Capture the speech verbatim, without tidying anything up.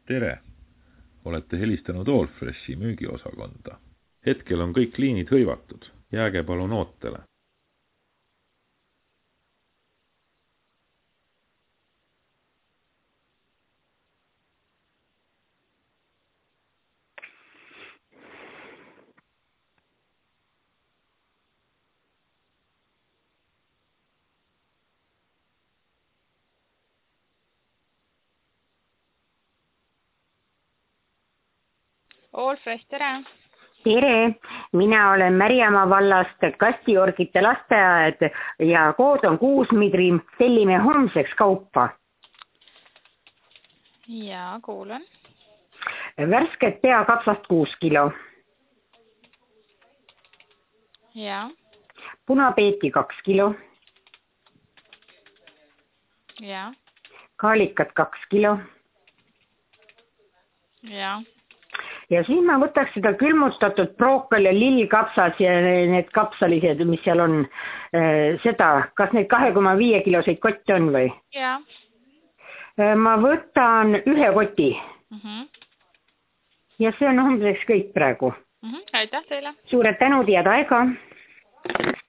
Tere! Olete helistanud Allfreshi müügiosakonda. Hetkel on kõik liinid hõivatud. Jääge palun ootele. Allfresh, tere! Tere, mina olen Märjamaa vallast Kastiorgite lasteaed ja kood on kuus midrim, tellime homseks kaupa. Jaa, kuulen. Värsket peakapsast kuus kilo. Jaa. Punapeeti kaks kilo. Jaa. Kaalikat kaks kilo. Jaa. Ja siis ma võtaks seda külmutatud brookoli ja lillkapsas ja need kapsalised, mis seal on, seda, kas need kahe koma viie kiloseid kotti on või? Jaa. Ma võtan ühe koti. Mhm. Ja see on homseks kõik praegu. Mhm. Aitäh teile. Suured tänud, head aega.